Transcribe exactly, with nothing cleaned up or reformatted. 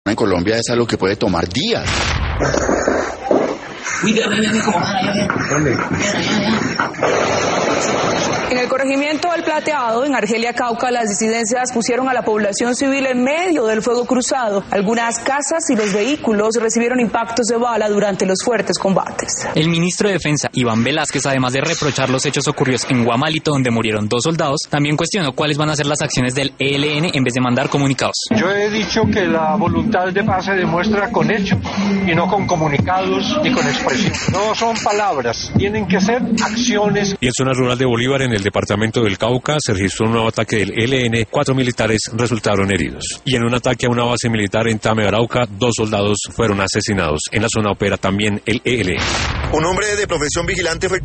En Colombia es algo que puede tomar días. En el corregimiento del Plateado, en Argelia, Cauca, las disidencias pusieron a la población civil en medio del fuego cruzado. Algunas casas y los vehículos recibieron impactos de bala durante los fuertes combates. El ministro de Defensa, Iván Velázquez, además de reprochar los hechos ocurridos en Guamalito, donde murieron dos soldados, también cuestionó cuáles van a ser las acciones del E L N en vez de mandar comunicados. Yo he dicho que la voluntad de paz se demuestra con hechos y no con comunicados ni con expresión. No son palabras, tienen que ser acciones. Y en zona rural de Bolívar, en el departamento del Cauca, se registró un nuevo ataque del E L N. Cuatro militares resultaron heridos. Y en un ataque a una base militar en Tame, Arauca, dos soldados fueron asesinados. En la zona opera también el E L N. Un hombre de profesión vigilante fue